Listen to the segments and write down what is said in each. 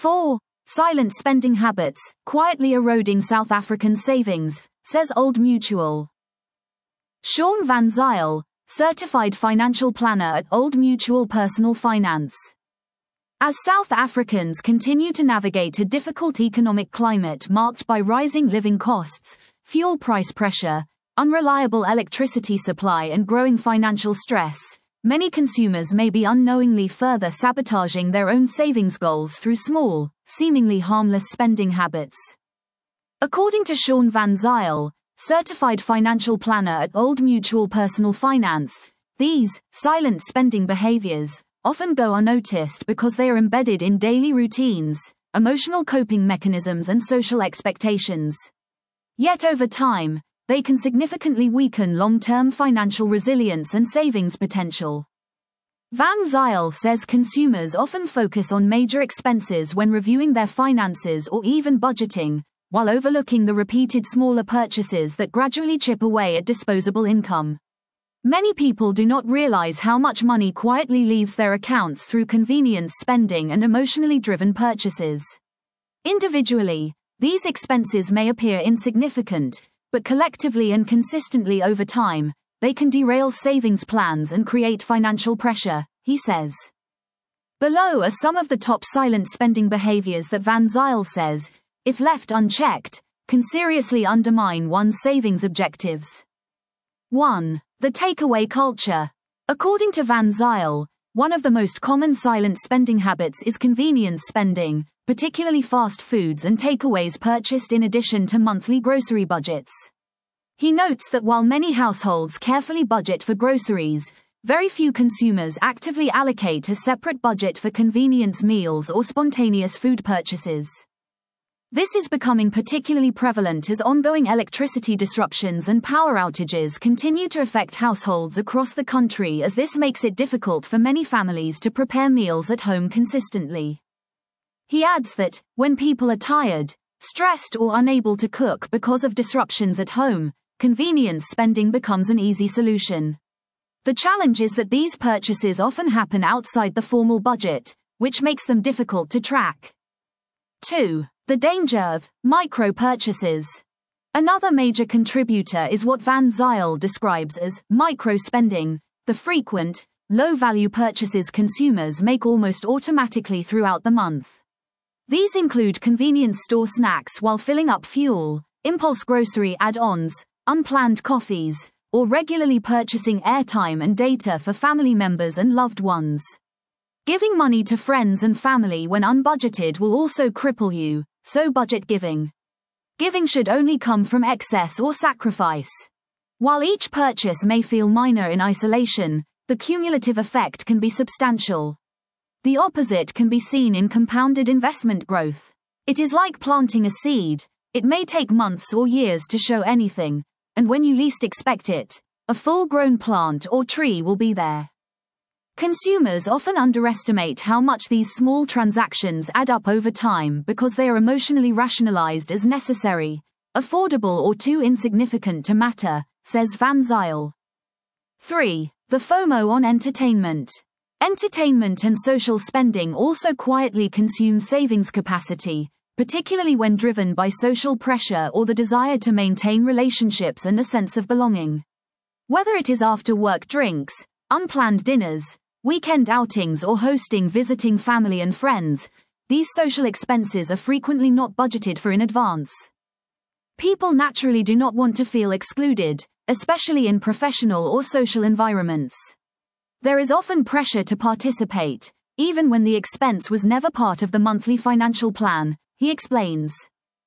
4. Silent spending habits, quietly eroding South African savings, says Old Mutual. Sean Van Zyl, certified financial planner at Old Mutual Personal Finance. As South Africans continue to navigate a difficult economic climate marked by rising living costs, fuel price pressure, unreliable electricity supply and growing financial stress, many consumers may be unknowingly further sabotaging their own savings goals through small, seemingly harmless spending habits. According to Sean Van Zyl, certified financial planner at Old Mutual Personal Finance, these silent spending behaviors often go unnoticed because they are embedded in daily routines, emotional coping mechanisms and social expectations. Yet over time, they can significantly weaken long-term financial resilience and savings potential. Van Zyl says consumers often focus on major expenses when reviewing their finances or even budgeting, while overlooking the repeated smaller purchases that gradually chip away at disposable income. Many people do not realize how much money quietly leaves their accounts through convenience spending and emotionally driven purchases. Individually, these expenses may appear insignificant, but collectively and consistently over time, they can derail savings plans and create financial pressure, he says. Below are some of the top silent spending behaviors that Van Zyl says, if left unchecked, can seriously undermine one's savings objectives. 1. The takeaway culture. According to Van Zyl, one of the most common silent spending habits is convenience spending, particularly fast foods and takeaways purchased in addition to monthly grocery budgets. He notes that while many households carefully budget for groceries, very few consumers actively allocate a separate budget for convenience meals or spontaneous food purchases. This is becoming particularly prevalent as ongoing electricity disruptions and power outages continue to affect households across the country, as this makes it difficult for many families to prepare meals at home consistently. He adds that, when people are tired, stressed or unable to cook because of disruptions at home, convenience spending becomes an easy solution. The challenge is that these purchases often happen outside the formal budget, which makes them difficult to track. 2. The danger of micro-purchases. Another major contributor is what Van Zyl describes as micro-spending, the frequent, low-value purchases consumers make almost automatically throughout the month. These include convenience store snacks while filling up fuel, impulse grocery add-ons, unplanned coffees, or regularly purchasing airtime and data for family members and loved ones. Giving money to friends and family when unbudgeted will also cripple you, so budget giving. Giving should only come from excess or sacrifice. While each purchase may feel minor in isolation, the cumulative effect can be substantial. The opposite can be seen in compounded investment growth. It is like planting a seed. It may take months or years to show anything, and when you least expect it, a full-grown plant or tree will be there. Consumers often underestimate how much these small transactions add up over time because they are emotionally rationalized as necessary, affordable or too insignificant to matter, says Van Zyl. 3. The FOMO on entertainment. Entertainment and social spending also quietly consume savings capacity, particularly when driven by social pressure or the desire to maintain relationships and a sense of belonging. Whether it is after-work drinks, unplanned dinners, weekend outings or hosting visiting family and friends, these social expenses are frequently not budgeted for in advance. People naturally do not want to feel excluded, especially in professional or social environments. There is often pressure to participate, even when the expense was never part of the monthly financial plan, he explains.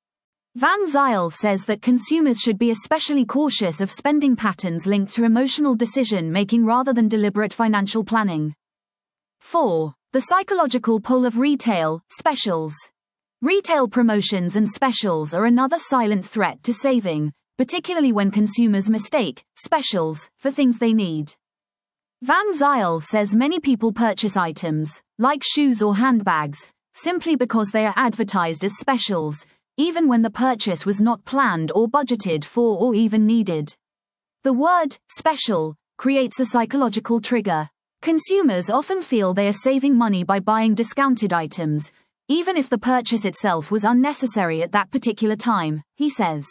Van Zyl says that consumers should be especially cautious of spending patterns linked to emotional decision-making rather than deliberate financial planning. 4. The psychological pull of retail, specials. Retail promotions and specials are another silent threat to saving, particularly when consumers mistake specials for things they need. Van Zyl says many people purchase items, like shoes or handbags, simply because they are advertised as specials, even when the purchase was not planned or budgeted for or even needed. The word special creates a psychological trigger. Consumers often feel they are saving money by buying discounted items, even if the purchase itself was unnecessary at that particular time, he says.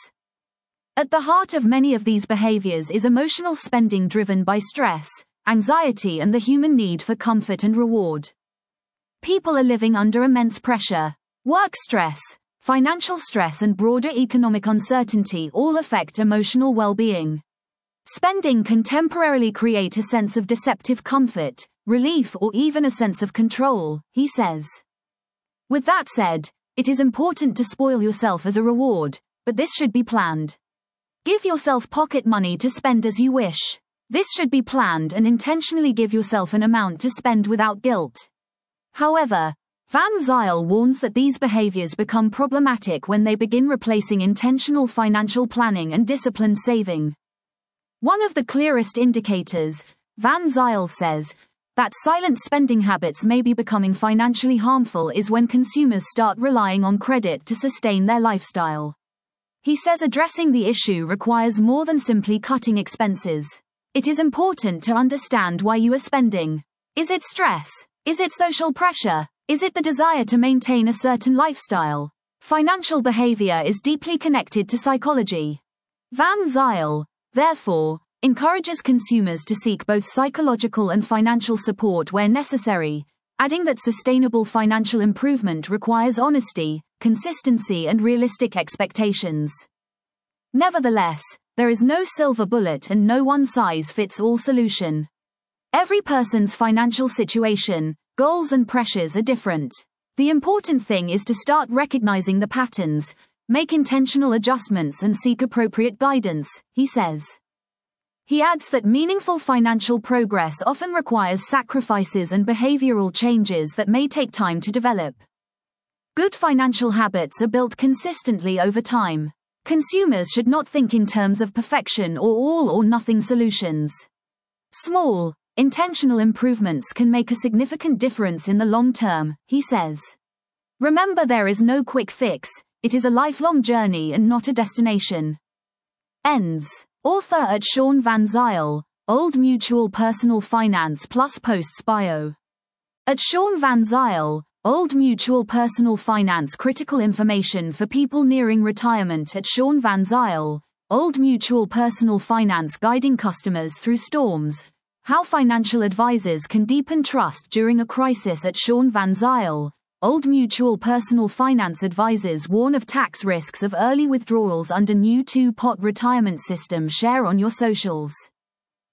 At the heart of many of these behaviors is emotional spending driven by stress, anxiety, and the human need for comfort and reward. People are living under immense pressure. Work stress, financial stress, and broader economic uncertainty all affect emotional well-being. Spending can temporarily create a sense of deceptive comfort, relief, or even a sense of control, he says. With that said, it is important to spoil yourself as a reward, but this should be planned. Give yourself pocket money to spend as you wish. This should be planned and intentionally give yourself an amount to spend without guilt. However, Van Zyl warns that these behaviors become problematic when they begin replacing intentional financial planning and disciplined saving. One of the clearest indicators, Van Zyl says, that silent spending habits may be becoming financially harmful is when consumers start relying on credit to sustain their lifestyle. He says addressing the issue requires more than simply cutting expenses. It is important to understand why you are spending. Is it stress? Is it social pressure? Is it the desire to maintain a certain lifestyle? Financial behavior is deeply connected to psychology. Van Zyl, therefore, encourages consumers to seek both psychological and financial support where necessary, adding that sustainable financial improvement requires honesty, consistency, and realistic expectations. Nevertheless, there is no silver bullet and no one-size-fits-all solution. Every person's financial situation, goals, and pressures are different. The important thing is to start recognizing the patterns, make intentional adjustments, and seek appropriate guidance, he says. He adds that meaningful financial progress often requires sacrifices and behavioral changes that may take time to develop. Good financial habits are built consistently over time. Consumers should not think in terms of perfection or all-or-nothing solutions. Small, intentional improvements can make a significant difference in the long term, he says. Remember, there is no quick fix, it is a lifelong journey and not a destination. Ends. Author at Sean Van Zyl, Old Mutual Personal Finance Plus Posts Bio. At Sean Van Zyl, Old Mutual Personal Finance Critical Information for People Nearing Retirement. At Sean Van Zyl, Old Mutual Personal Finance Guiding Customers Through Storms. How Financial Advisors Can Deepen Trust During a Crisis. At Sean Van Zyl, Old Mutual Personal Finance Advisors warn of tax risks of early withdrawals under new two-pot retirement system. Share on your socials.